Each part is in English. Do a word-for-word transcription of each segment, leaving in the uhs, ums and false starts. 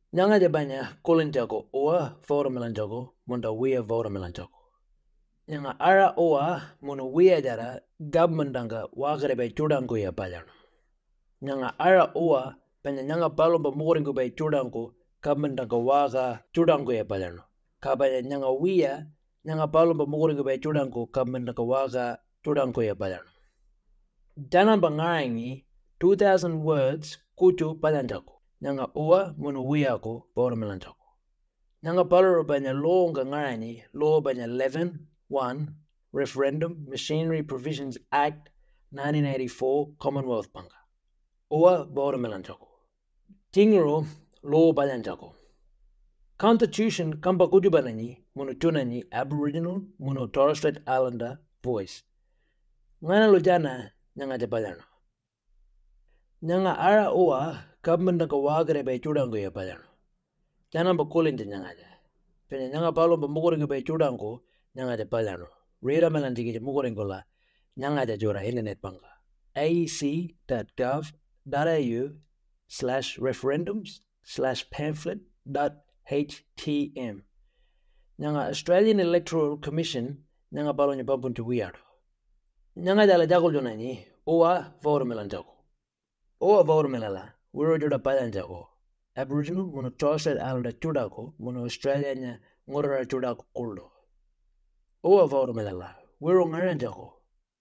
Nyanga de banya kulin jago oa vora melan jago munda wia vora melan jago. Nyanga ara oa munu wia jara government danga wagare bay chudango ya palyano. Nyanga ara oa banya nyanga palomba muringo bay chudango government danga waga chudango ya palyano. Kabanya nyanga wia nyanga palomba muringo bay chudango government danga waga chudango ya palyano. Dana bangarangi two thousand words kuchu palyanjago. Nyanga oa munu wia ko vora melan jago. Nyanga paloro banya law nga ngarani law banya eleven one Referendum Machinery Provisions Act nineteen eighty-four Commonwealth Panga. Oa bora melanchako. Tingro law balanchako. Constitution kamba kujubanani monotunani Aboriginal mono Torres Strait Islander voice. Ngana lujana nyanga jabalano. Nyanga ara oa government naka wagare bay chudango ya balano. Jana ba kolin nyanga ja. Penya nyanga palo ba mugoringo bay chudango nyanga jabalano. Reda melanjigi ja mugoringola nyanga ja jora internet panga. a c dot gov dot a u slash referendums slash pamphlet dot h t m. Nyanga Australian Electoral Commission nyanga palo nya babuntu wiado. Nyanga jala jagol jonani oa vora melanjago. Oa vora melala wiro joda palanjago. Aboriginal mono Torres Strait Islander chudago mono Australia nya ngorora chudago kuldo. Oa vora melala wiro ngaranjago.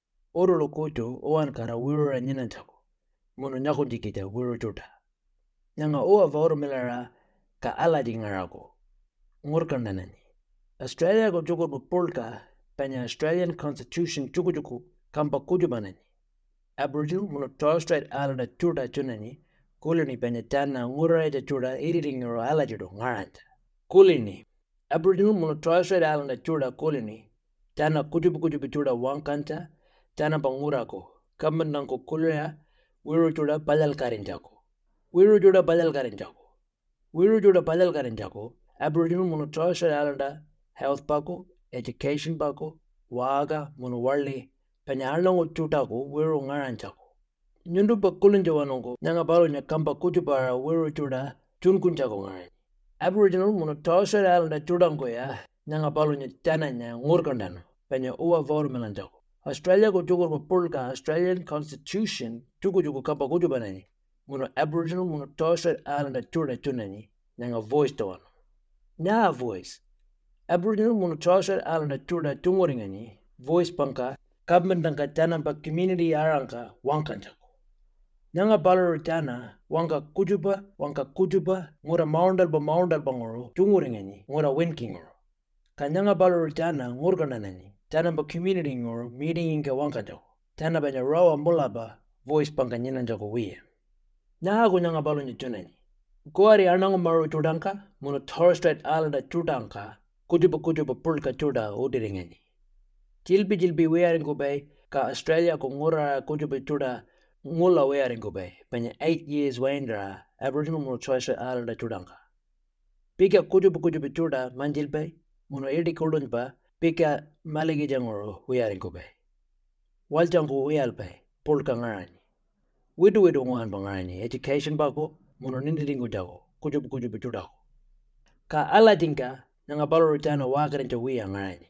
Oro lokoto oan kara wiro ranyananjago. Mono nyako jikita wiro joda. Nyanga oa vora melara ka ala di ngarago. Ngorkandanani. Australia go jogo bupolka panya Australian Constitution chuku chuku kampa kujubanani. Aboriginal mono Torres Strait Islander chuda chunani kulini panya tana nguraja chuda editing ro ala judo ngaranja. Kulini. Aboriginal mono Torres Strait Islander chuda kulini tana kujubu kujubu chuda wankanta tana pangurako kamandangko kulya wiro chuda padal karinjako. Wiro chuda padal karinjako. Wiro chuda padal karinjako. Aboriginal mono Torres Strait Islander health pako, education pako, waga mono warli panya arlango chutako wiro ngaranchako. Nyundu pa kulinja wanongo nyanga palo nya kampa kujubara wiro chuda chunkunchako ngarani. Aboriginal mono Torres Strait Islander chudango ya nyanga palo nya tana nya ngurkandano panya uwa voro melanchako. Australia ko chukur pa pulka Australian Constitution chuku chuku kampa kujubanani mono Aboriginal mono Torres Strait Islander chuda chunani nyanga voice tawano. Nya voice. Aboriginal mono Torres Strait Islander chuda tungoringani voice panka government danka tana pa community arangka wankanchako. Nyanga balaro tana wanka kujuba wanka kujuba ngora maundal ba maundal bangoro tungoringani ngora winkingoro. Kanyanga balaro tana ngorgananani tana pa community ngoro meeting inka wankanchako. Tana banya rawa mulaba voice panka nyananchako wiya. Nyago nyanga balo nyutunani. Kuari anango maro chudanka mono Torres Strait Islander chudanka kujuba kujuba pulka chuda udiringani. Jilbi jilbi wearing go bay ka Australia ko ngora kujuba chuda ngula wearing go bay panya eight years waindra Aboriginal mono Torres Strait Islander chudanka. Pika kujuba kujuba chuda manjil bay mono edi kodon ba pika maligi jangoro wearing go bay. Waljango weal bay pulka ngarani. Widu widu ngan bangarani education bako mono nindiringo jago kujuba kujuba chuda. Ka ala dinka nanga palo tana wakarinja wia ngarani.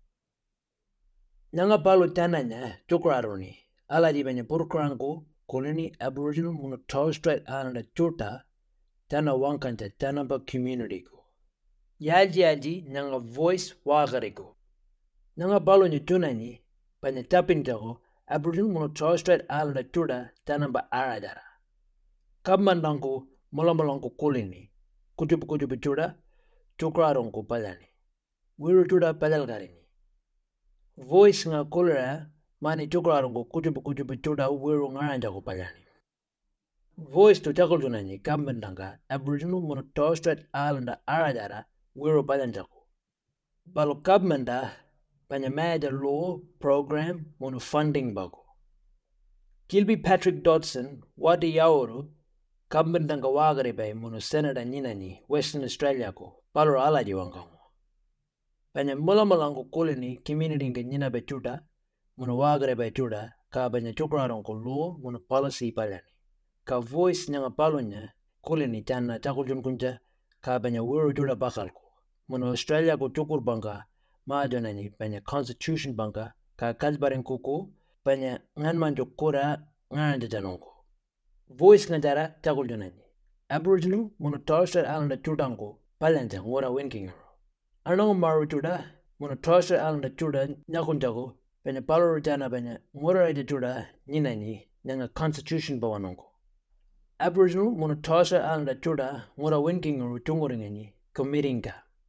Nanga palo tana nya chukraroni ala di banya purkrango koloni Aboriginal mono Torres Strait Islander chuta tana wankanta tana pa community ko. Yaji yaji nanga voice wakariko. Nanga palo nya tunani banya tapin jago Aboriginal mono Torres Strait Islander chuta tana pa aradara. Kamandango malamalangko koloni kujubu kujubu chuta chukrarongo palani. Wiro chuda padal garini. Voice nga kolera mani chukrarongo kujubu kujubu chuda wiro ngaranjago palani. Voice to chakol junani kambandanga Aboriginal mono Torres Strait Islander aradara wiro palanjago. Balo kabmanda banya mada law program mono funding bago. Kilby Patrick Dodson wadi yaoro kabmandanga wagare bay mono Senator Ninani Western Australia ko balo alaji wangango. Banya mula malango koloni community nga nyina be chuda mono wagare be chuda ka banya chukrarong ko law mono policy palani. Ka voice nyanga palonya koloni tana chakul jun kunja ka banya wuru juda bakal ko. Mono Australia ko cukur bangka maajo nani banya constitution bangka ka kalbarin kuku banya ngan manjo kura ngan jajanongko. Voice ngajara cakul jonani. Aboriginal mono Torres Strait Islander chudanko palanja ngora winkingero. Anong maru chuda mono Torres Strait Islander chuda nyakunjago banya paloro jana banya ngora ide chuda nyinani nanga constitution bawanonko. Aboriginal mono Torres Strait Islander chuda ngora winkingero chungoringani committingka.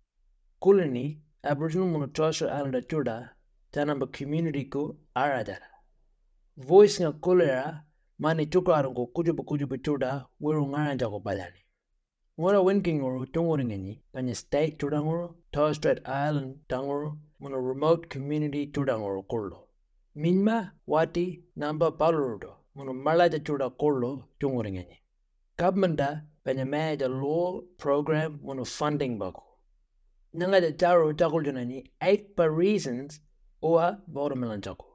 Kulini Aboriginal mono Torres Strait Islander chuda tanamba community ko aradara. Voice nga kulera mani chukarungo kujubu kujubu chuda wiru ngaranjago balani. Ngora winkingoro chungoringani banya state chudangoro Torres Strait Island tangoro mono remote community chudangoro kullo. Minma wati namba palurudo mono malaja chuda kullo chungoringani. Government banya maja law program mono funding bako. Nanga de taro chakul junani eight per reasons oa watermelon chako.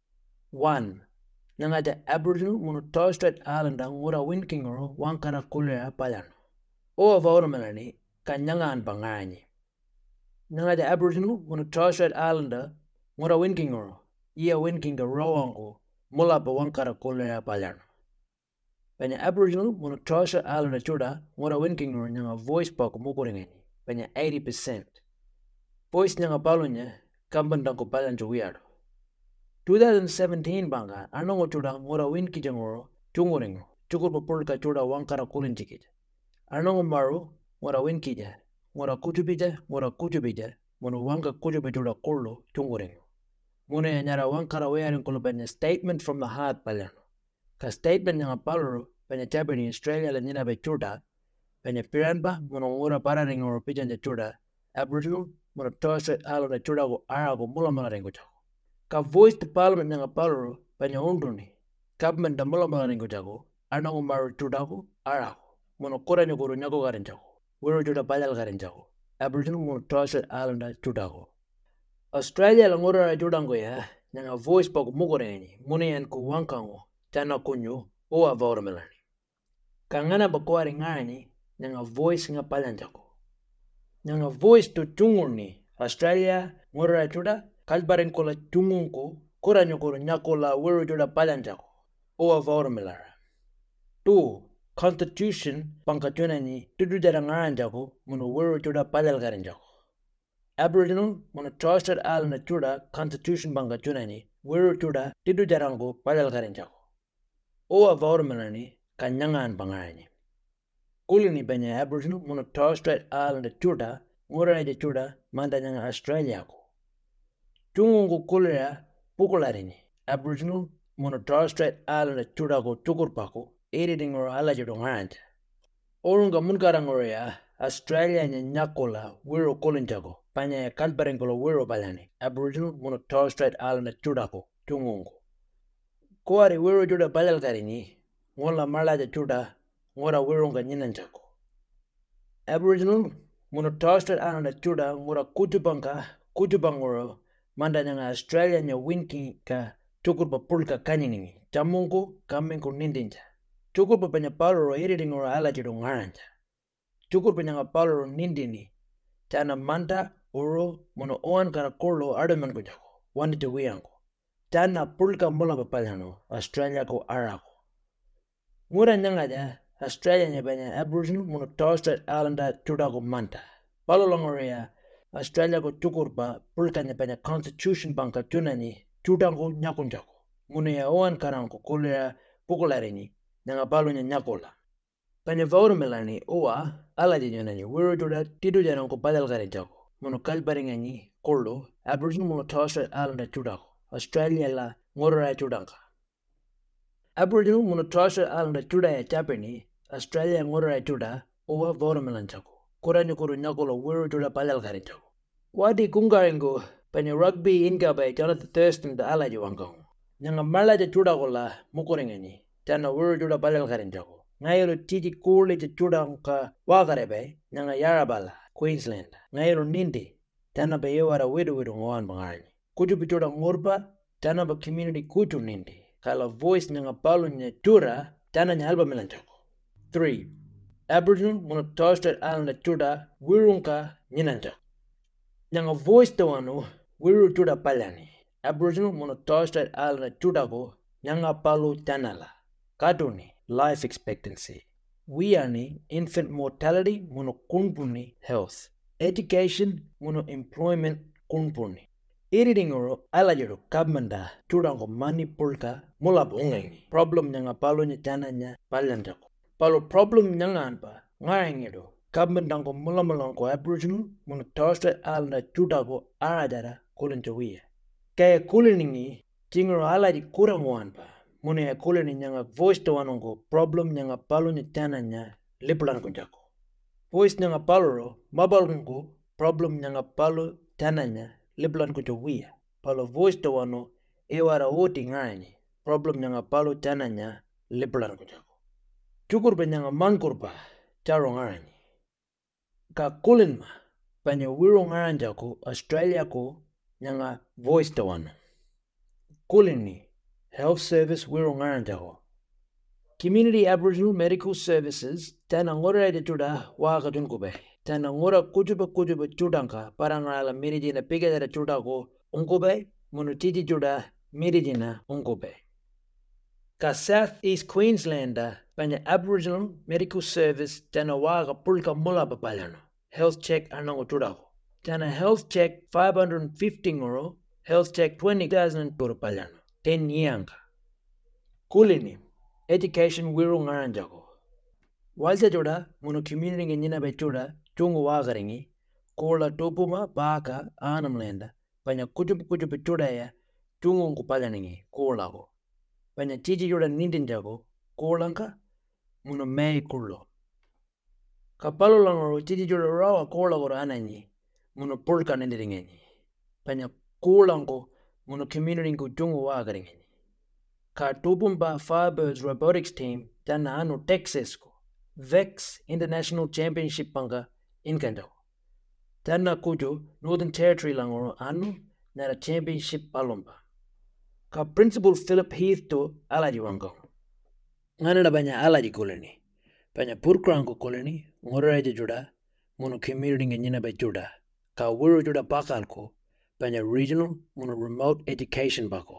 One. Nanga de Aboriginal mono Torres Strait Islander ngora winkingoro wankara kulera palano. Oa watermeloni kanyangan bangani. Nanga de Aboriginal mono Torres Strait Islander ngora winkingoro ia winkinga rowango mula ba wankara kulera palano. Banya Aboriginal mono Torres Strait Islander chuda ngora winkingoro nyanga voice bako mukuringani. Banya eighty percent. Voice nyanga palonya kambandang palanjo wiado. twenty seventeen banga anongo chuda ngora winki jangoro chungoringo chukur populka chuda wankara kulinchikija. Anongo maru ngora winki ja ngora kutubija ngora kutubija mono wanka kutubi chuda kullo chungoringo. Mono ya nyara wankara wearing kulo banya statement from the heart palano. Ka statement nyanga paloro banya Japanese Australia la nina be chuda banya piranba mono ngora pararing ngoro pijanja chuda Aboriginal mono Torres Strait Islander chuda go arago mula mula ringo chako. Ka voice the parliament nanga paloro banya unduni government da mula mula ringo chako anango maru chuda go arago mono kora nyogoro nyago garin chako wero chuda palal garin chako Aboriginal mono Torres Strait Islander chuda go. Australia la ngora chuda go ya nanga voice pako mugoreni mune yan ku wankango chana kunyo oa watermelon. Kangana bakwari ngani nanga voice nga palanjako. Nanga voice to chungurni Australia ngora chuda kalbarin kola chungunko kora nyokoro nyakola wero chuda palanjako oa watermelara. Two, constitution pankachunani tudu jara ngaranjako mono wero chuda palalgaranjako. Aboriginal mono Torres Strait Islander chuda constitution pankachunani wero chuda tudu jarango palalgaranjako. Oa watermelani kanyangan bangani. Kulini banya Aboriginal mono Torres Strait Islander chuda ngora de chuda manda nyanga Australia ko. Chungungu kulera pukularini Aboriginal mono Torres Strait Islander chuda ko chukurpako editing or alajido ngant. Orunga munkarangore ya Australia nya nyakola wiro kolinjago panya ya kalbarengolo wiro balani Aboriginal mono Torres Strait Islander chuda ko chungungu. Kuari wiro chuda balal karini ngola malaja chuda ngora wirunga nyinanjako. Aboriginal mono Torres Strait Islander chuda ngora kutubanga kutubangoro manda nyanga Australia nya winki ka chukurpa pulka kanyiningi chamungu kamengu nindinja. Chukurpa panya paloro editing or alajido ngaranja. Chukurpa nyanga paloro nindini chana manda oro mono oan kara korlo ardaman ko jako wanite wiyango. Chana pulka mula papalano Australia ko arako. Ngura nyanga ja Australia nya banya Aboriginal mono Torres Strait Islander chuda ko manta. Palolongorea Australia ko chukurpa pulka nya banya constitution banka chunani chuda ko nyakunjako. Mune ya oan karang ko kolera pukularini nanga palo nya nyakola. Banya watermelani oa alaji nyonani wero chuda tidu jarang ko padal garinjako. Mono kalbaringani kollo Aboriginal mono Torres Strait Islander chuda ko. Australia la ngora chudanka. Aboriginal mono Torres Strait Islander chuda ya Japanese Australia ngora chuda oa watermelon chako. Kora nyokoro nyakolo wero chuda palal garinjako. Wadi kungaringo banya rugby inga by Jonathan Thurston da alaji wangkong. Nyanga malaja chuda kola mukoringani chana wero chuda palal garinjako. Ngayelo titi kuli chuda ka wakarebe nyanga Yarrabala Queensland. Ngayelo nindi chana ba yewara widu widu ngoan bangani. Kuju bichuda ngorpa chana ba community kuju nindi. Kala voice nyanga palu nya chura chana nya alba melanchako. Three. Aboriginal muna Torres Strait Islander chuda wirunka nyinanja. Nyanga voice tawano wiru chuda palyani. Aboriginal muna Torres Strait Islander chuda go nyanga palu tanala. Katuni life expectancy. We are ni infant mortality muna kunpuni health. Education muna employment kunpuni. Editing oro alajiru kabmanda chudango mani pulka mula bungengi. Problem nyanga palu ni tananya palyandako. Palo problem nyanga anpa ngarangido kabmandango mula mulango Aboriginal muna Torres Strait Islander chudago aradara kulinjawiya. Kaya kuliningi tingoro alaji kurango anpa muna ya kulini nyanga voice tawanongo problem nyanga palu ni tananya lipulango jako. Voice nyanga paluro mabalungo problem nyanga palu tananya lipulango jawiya. Palo voice tawano ewara woti ngani problem nyanga palu tananya lipulango jako. Chukurba nyanga mankurba charo ngarani. Ka kulinma panya wiro ngaranja ko Australia ko nyanga voice tawano. Kulini health service wiro ngaranja ko. Community Aboriginal Medical Services tana ngora de chuda waka tunkube. Tana ngora kujuba kujuba chudanka parangala mirijina piga de chuda ko unkube munutiti chuda mirijina unkube. Ka South East Queenslander panya Aboriginal Medical Service tana waga pulka mula papalano. Health check anango chudako. Tana health check five hundred fifty euro, health check twenty thousand euro palano. ten yanga. Kulini education wiru ngaranjako. Walsa chuda munu community ngenyina be chuda chungu wagaringi kola topuma baka anamlenda panya kujup kujup chuda ya chungu ngupalaningi kola ko. Panya chichi chuda nindinjago kolanka muna mei kullo. Kapalo langoro chichi chuda rawa kola goro ananyi muna pulka nindiringenyi. Panya kolanko muna community ngu chungu wagaringenyi. Ka Tupumba Firebirds Robotics Team tana anu Texas ko Vex International Championship panga inkandako. Tana kujo Northern Territory langoro anu nara championship palomba. Ka Principal Philip Heath to alaji wango. Nganada banya alaji koloni. Banya purkrango koloni ngoraja juda mono community ngenyina be juda. Ka wuru juda bakalko banya regional mono remote education bako.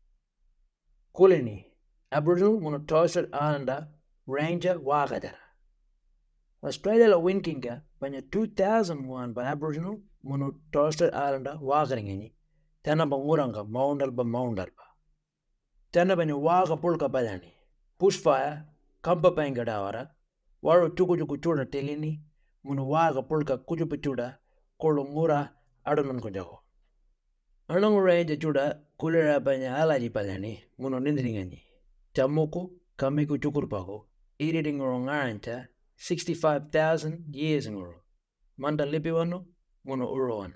Koloni Aboriginal mono Torres Strait Islander Ranger wagadara. Australia la winkinga banya two thousand one by Aboriginal mono Torres Strait Islander wagaringeni. Tana banguranga maundal ba maundal ba. Tana banya waga pulka balani. Bushfire kampa pangadawara. Waru chuku chuku chuda telini. Mono waga pulka kujupu chuda kolongura adonan kunjago. Anong range chuda kulera banya alaji balani mono nindiringani. Tamuku kamiku chukurpago. Editing orongaranta sixty-five thousand years ngoro. Manda lipiwano mono uroano.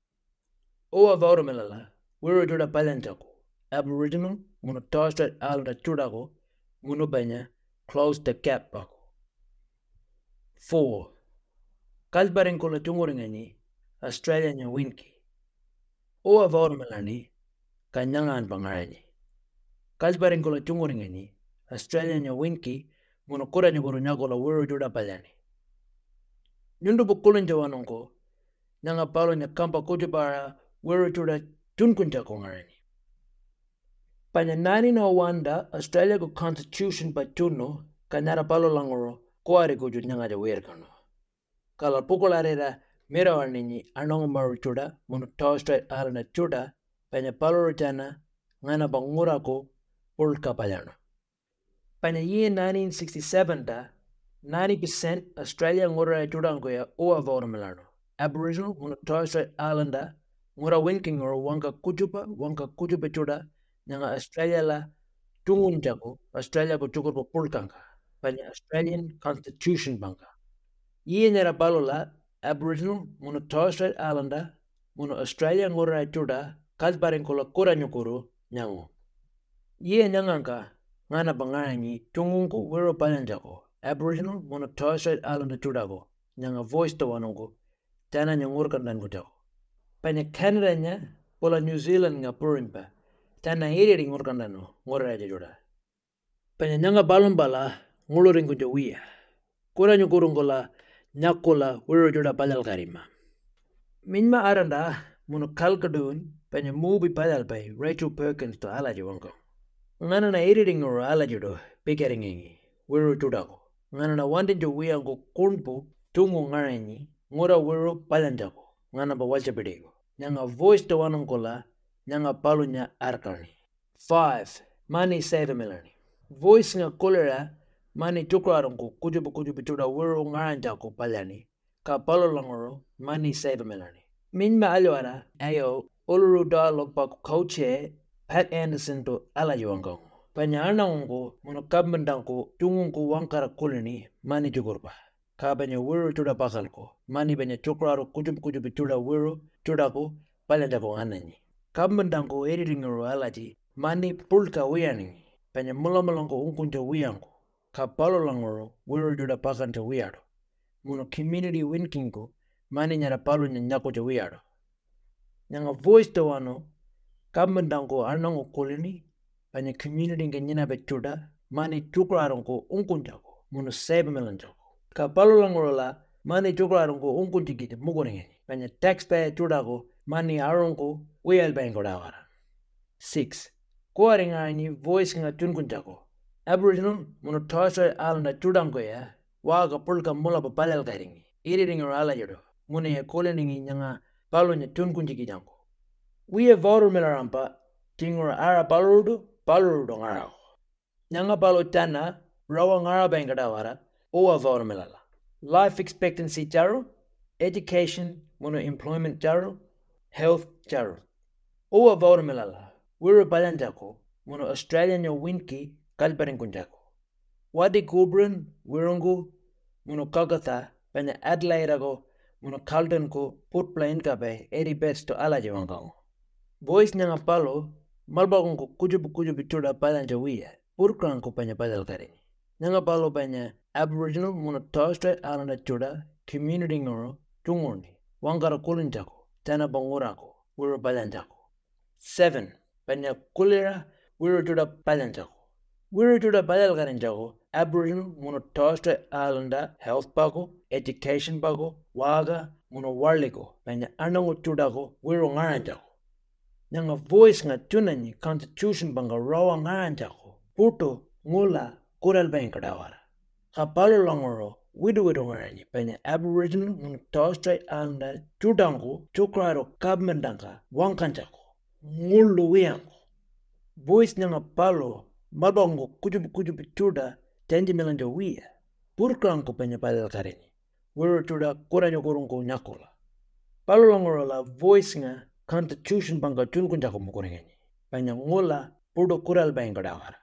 Owa vaudamelala wiro chuda palantako. Aboriginal mono Torres Strait Islander chudago mono banya close the gap bako. Four. Kalbaring kola chunguringani Australia nya winki. Owa vaudamelani kanyangan pangarani. Kalbaring kola chunguringani Australia nya winki mono kura nyuguru nyagola wiro chuda palani. Nyundu bukulun jawanonko nyanga palo nya kampa kujubara wiro chuda chunkunjako ngarani. Panya nineteen oh one da Australia ko constitution pa chuno kanyara palo langoro kuare ko nyanga ja werkano. Kala pukularera merawarnini anong maru chuda mono Torres Strait Islander chuda panya palo rutana ngana bangura ko pulka palano. Panya year nineteen sixty-seven da ninety percent Australia ngora chudango ya oa voda melano. Aboriginal mono Torres Strait Islander ngora winking or wanka kujupa wanka kujupa chuda nyanga Australia la tungun jago Australia ko chukur po pulkanga panya Australian Constitution bangka. Iye nera balola Aboriginal mono Torres Strait Islander mono Australia ngora chuda kalbaring kola kura nyukuru nyango. Iye nyanganga ngana bangarani tungungu wero palanjako. Aboriginal mono Torres Strait Islander chudago nyanga voice to wanongo tana nyangurkan dan kujako. Panya Canada nya pola New Zealand nga purimpa tana editing ngurkan dano ngora aja juda. Panya nyanga balumbala nguluring kujawiya. Kuranyo kurungola nyakola wiro juda palal karima. Minma aranda munu kalkadun panya movie palal by Rachel Perkins to alaji wanko. Ngana na editing or alaji do pekering ingi wiro judako. Ngana na wanting to wiango kunpu tungu ngaranyi ngora wiro palanjako. Ngana ba wacha bidego. Nyanga voice to wanongola nyanga palunya arkani. Five. Money save milani. Voice nga kolera mani tukrarongko kujubu kujubu chuda wiro ngaranjako palani. Ka palo langoro mani save milani. Minma alwara ayo uluru dialogue pa coache Pat Anderson to alajuango. Panyana ungo mono kabmendanko tungunko wankara kulini mani jugurba. Ka banya wiro chuda pakalko. Mani banya tukraro kujubu kujubu chuda wiro chudako palanjako anani. Kabmendanko editing ro alaji mani pulka wiani. Panya mulamalongo unkunja wiango. Ka palo langoro wiro chuda pakanta wiado. Mono community winkingo mani nyara palu nyako ja wiado. Nyanga voice to wano kabmendango anango kolini panya community nga nyina bechuda mani chukrarongo unkunjako mono sebe melanjako. Ka palu langoro la mani chukrarongo unkunjikite mugonengeni panya taxpayer chudako mani arongo wial bango dawara. Six. Kuaringa ni voice nga chunkunjako. Aboriginal mono Torres Island chudango ya waga pulka mula pa palal karingi. Editing or ala yodo. Mune ya koleningi nyanga palo nya tunkunjiki jango. We have voter milarampa tingora ara palurudu palurudu ngara. Nyanga palo tana rawa ngara bangadawara owa voter milala. Life expectancy charo, education mono employment charo, health charo. Owa voter milala. Wira palanjako mono Australian yo winki kalparin kunjako. Wadi kubrin wirungu mono Kolkata panya Adelaide go mono Carlton ko put plain ka bay eighty bets to alaji wangao. Boys nyanga palo malbagon ko kujubu kujubu chuda palanja wiya purkran ko panya padal kare. Nyanga palo panya Aboriginal mono Torres Strait Islander chuda community ngoro tungorni wangara kulinjako tana bangurako wiro palanjako. Seven. Panya kulira wiro chuda palanjako. Wiro chuda padal karenjako Aboriginal mono Torres Strait Islander health pago, education pago, waga mono warligo panya anango chudako wiro ngaranjako. Nyanga voice nga tunani constitution banga rawa ngaranjako puto ngula kural bankadawara. Kapalo langoro widu widu ngarani panya Aboriginal mono Torres Strait Islander chudango chukraro kabmendanga wankanjako ngulu wiango. Voice nyanga palo malbongo kujubu kujubu chuda tenji melanja wia purkranko penya padal kareni wiro chuda kuranyo kurungo nyakola. Palo langoro la voice nga constitution banga tunkunjako mukurengeni panya ngula puto kural bankadawara.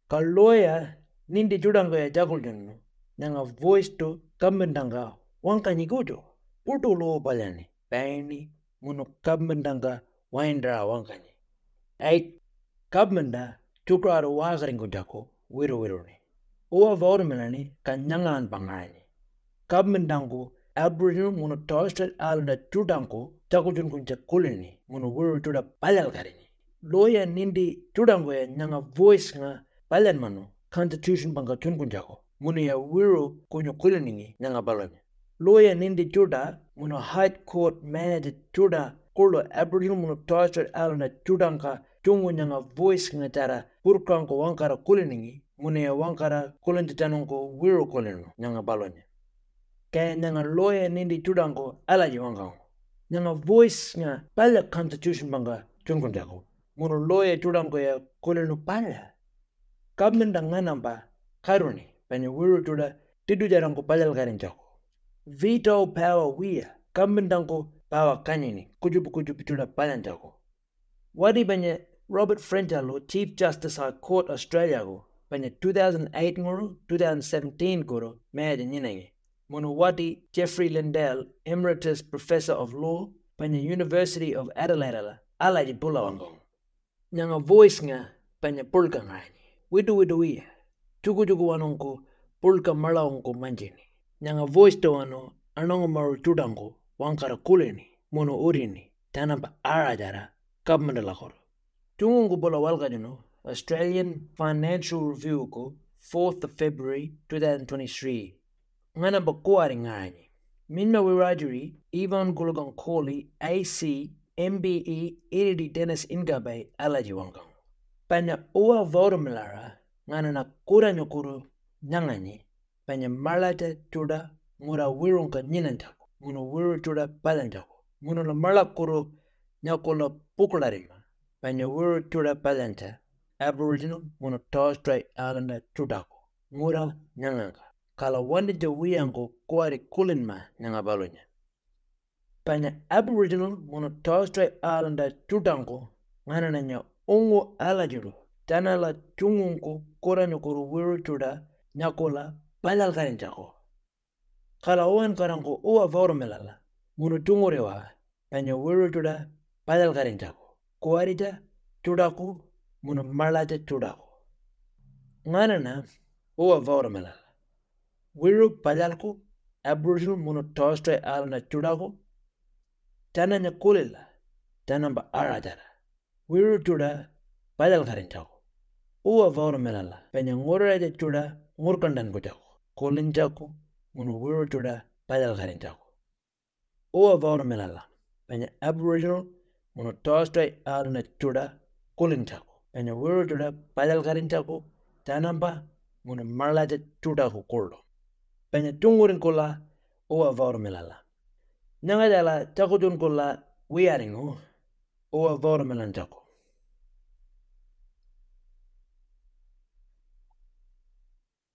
Kaloya nindi chudango ya jakuljono nyanga voice to kabmendanga wankanyi kujo puto loo palyani paini mono kabmendanga waindra wankanyi. Eight. Kabmenda chukraro wagaringo jako wiro wiro ni. Owa voter milani kanyangan pangani. Kabmendango Aboriginal mono Torres Strait Islander chudango chakujun kunja kulini mono wiro chuda palal karini. Loya nindi chudango ya nyanga voice nga palan mano constitution banga chunkunjako mono ya wiro kunyo kulini nyanga balanya. Loya nindi chuda mono high court manager chuda kurlo Aboriginal mono Torres Strait Islander chudanka chungu nyanga voice nga tara purkanko wankara kuliningi mune ya wankara kulintitanonko wiro kulinu nyanga balonya. Kaya nyanga lawyer nindi chudanko alaji wankao. Nyanga voice nga pala constitution banga chungunjako. Muno lawyer chudanko ya kulinu pala. Kabmenda nganamba karuni panya wiro chuda tidu jaranko palal karinjako. Veto power wia kabmendanko power kanyini kujubu kujubu chuda palanjako. Wadi banya Robert Frentalo, Chief Justice High Court Australia go, banya two thousand eight ngoro, two thousand seventeen goro, maya nyinenge. Mono wadi Jeffrey Lindell, Emeritus Professor of Law, banya University of Adelaide ala, alaji pula wangong. Nyanga voice nga, banya pulka ngani. Widu widu wia, chugu chugu wanonko, pulka mala onko manjini. Nyanga voice to wano, anongo maru chudango, wankara kulini, mono urini, tanamba arajara, kabmanda koro. Tungungu bola walgajano, Australian Financial Review ko fourth of February twenty twenty-three. ngana ba kuari ngani. Minna wirajuri, Ivan Gulugan Koli, A C, M B E, Iridi Dennis Ingabe, Alaji Wangang. Panya uwa vorumilara, ngana na kura nyukuru nyangani, panya marlata tuda ngura wirunga ninantaku, nguna wiru tuda palantaku, nguna la marla kuru nyakula pukularima, panya wiru tuda palanta, Aboriginal nguna Torres Strait Islander tudaku, ngura nyanganga. Kala wandi te wiyango kuari kulinma nyanga balonya. Panya Aboriginal nguna Torres Strait Islander tudango, ngana nanya ungu alajiru, tana la chungungu kura nyukuru wiru tuda nyakula palal karinchako. Kala uwan karango uwa vaurumelala, nguna tungurewa, panya wiru tuda palal karinchako. Kuarita tudaku, nguna marlata tudaku. Ngana na uwa vaurumelala. Wiru palalku, Aboriginal nguna Torres Strait Islander tudaku, tana nyakulila, tana ba aradara. Wiru tuda palal karinchako. Uwa vaurumelala, panya ngurada tuda ngurkandan kuchako. Kulinchako, nguna wiru tuda palal karinchako. Uwa vaurumelala, panya Aboriginal nguna Torres Strait Islander tuda kulinchako. Panya wiru tuda palal karinchako, tana ba nguna marlata tudaku kurdo. Panya tungurin kula uwa vaurumelala. Nyangadala takutun kula wiyaringu uwa vaurumelan chako.